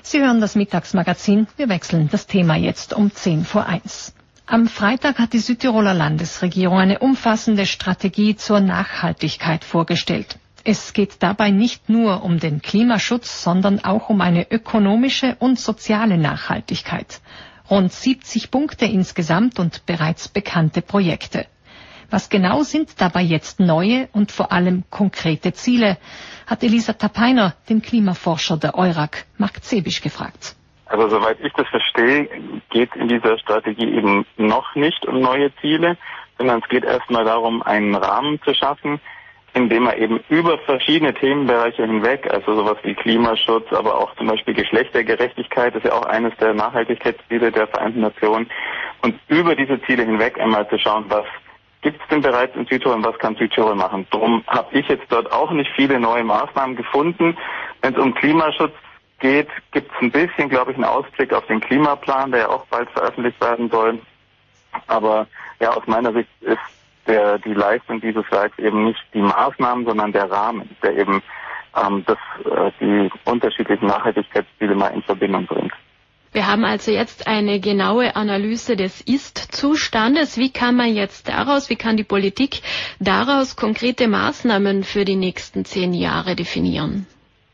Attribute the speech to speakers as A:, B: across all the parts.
A: Sie hören das Mittagsmagazin. Wir wechseln das Thema jetzt um 1:10. Am Freitag hat die Südtiroler Landesregierung eine umfassende Strategie zur Nachhaltigkeit vorgestellt. Es geht dabei nicht nur um den Klimaschutz, sondern auch um eine ökonomische und soziale Nachhaltigkeit. Rund 70 Punkte insgesamt und bereits bekannte Projekte. Was genau sind dabei jetzt neue und vor allem konkrete Ziele, hat Elisa Tapeiner, den Klimaforscher der EURAG, Marc Zebisch, gefragt.
B: Also soweit ich das verstehe, geht in dieser Strategie eben noch nicht um neue Ziele, sondern es geht erstmal darum, einen Rahmen zu schaffen, in dem man eben über verschiedene Themenbereiche hinweg, also sowas wie Klimaschutz, aber auch zum Beispiel Geschlechtergerechtigkeit, ist ja auch eines der Nachhaltigkeitsziele der Vereinten Nationen, und über diese Ziele hinweg einmal zu schauen, was gibt es denn bereits in Südtirol und was kann Südtirol machen. Darum habe ich jetzt dort auch nicht viele neue Maßnahmen gefunden. Wenn es um Klimaschutz geht, gibt es ein bisschen, glaube ich, einen Ausblick auf den Klimaplan, der ja auch bald veröffentlicht werden soll. Aber ja, aus meiner Sicht ist die Leistung dieses Werks eben nicht die Maßnahmen, sondern der Rahmen, der eben die unterschiedlichen Nachhaltigkeitsziele mal in Verbindung bringt.
C: Wir haben also jetzt eine genaue Analyse des Ist-Zustandes. Wie kann die Politik daraus konkrete Maßnahmen für die nächsten 10 Jahre definieren?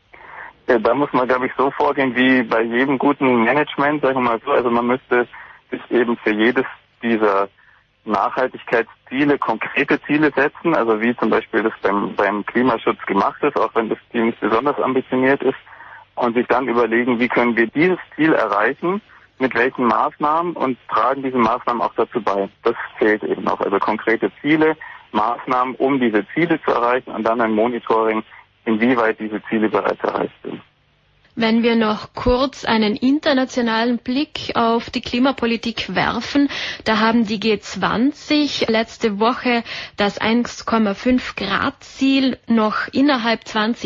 B: Ja, da muss man, glaube ich, so vorgehen wie bei jedem guten Management, sagen wir mal so. Also man müsste sich eben für jedes dieser Nachhaltigkeitsziele konkrete Ziele setzen, also wie zum Beispiel das beim Klimaschutz gemacht ist, auch wenn das Ziel nicht besonders ambitioniert ist, und sich dann überlegen, wie können wir dieses Ziel erreichen, mit welchen Maßnahmen, und tragen diese Maßnahmen auch dazu bei. Das fehlt eben noch, also konkrete Ziele, Maßnahmen, um diese Ziele zu erreichen, und dann ein Monitoring, inwieweit diese Ziele bereits erreicht sind.
C: Wenn wir noch kurz einen internationalen Blick auf die Klimapolitik werfen, da haben die G20 letzte Woche das 1,5 Grad Ziel noch innerhalb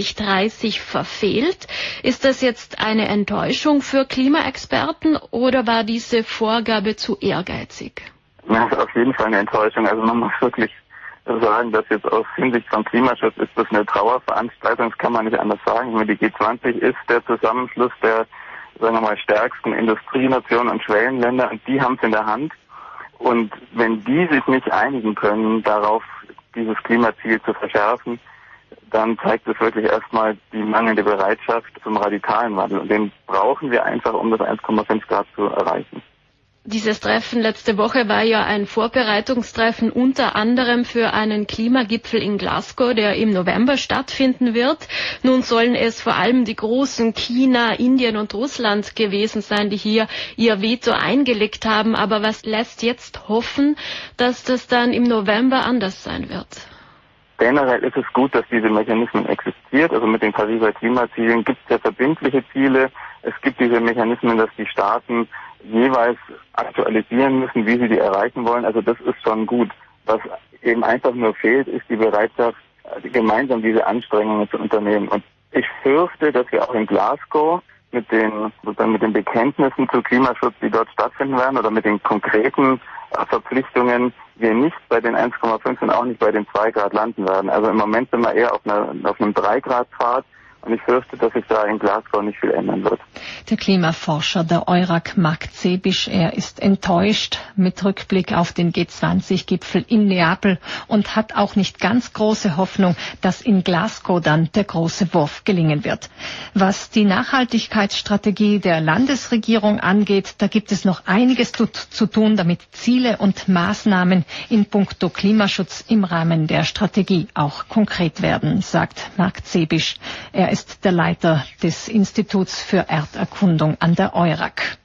C: 2030 verfehlt. Ist das jetzt eine Enttäuschung für Klimaexperten oder war diese Vorgabe zu ehrgeizig?
B: Das ist auf jeden Fall eine Enttäuschung. Also man muss wirklich sagen, dass jetzt aus Hinsicht von Klimaschutz ist das eine Trauerveranstaltung, das kann man nicht anders sagen. Ich meine, die G20 ist der Zusammenschluss der, sagen wir mal, stärksten Industrienationen und Schwellenländer, und die haben es in der Hand. Und wenn die sich nicht einigen können, darauf dieses Klimaziel zu verschärfen, dann zeigt es wirklich erstmal die mangelnde Bereitschaft zum radikalen Wandel. Und den brauchen wir einfach, um das 1,5 Grad zu erreichen.
C: Dieses Treffen letzte Woche war ja ein Vorbereitungstreffen unter anderem für einen Klimagipfel in Glasgow, der im November stattfinden wird. Nun sollen es vor allem die großen China, Indien und Russland gewesen sein, die hier ihr Veto eingelegt haben. Aber was lässt jetzt hoffen, dass das dann im November anders sein wird?
B: Generell ist es gut, dass diese Mechanismen existieren. Also mit den Pariser Klimazielen gibt es ja verbindliche Ziele. Es gibt diese Mechanismen, dass die Staaten jeweils aktualisieren müssen, wie sie die erreichen wollen. Also das ist schon gut. Was eben einfach nur fehlt, ist die Bereitschaft, gemeinsam diese Anstrengungen zu unternehmen. Und ich fürchte, dass wir auch in Glasgow mit den Bekenntnissen zu Klimaschutz, die dort stattfinden werden, oder mit den konkreten Verpflichtungen, wir nicht bei den 1,5 und auch nicht bei den 2 Grad landen werden. Also im Moment sind wir eher auf einem 3 Grad Pfad. Und ich fürchte, dass sich da in Glasgow nicht viel ändern wird.
A: Der Klimaforscher der EURAG, Marc Zebisch, er ist enttäuscht mit Rückblick auf den G20-Gipfel in Neapel und hat auch nicht ganz große Hoffnung, dass in Glasgow dann der große Wurf gelingen wird. Was die Nachhaltigkeitsstrategie der Landesregierung angeht, da gibt es noch einiges zu tun, damit Ziele und Maßnahmen in puncto Klimaschutz im Rahmen der Strategie auch konkret werden, sagt Marc Zebisch. Er ist der Leiter des Instituts für Erderkundung an der EURAG.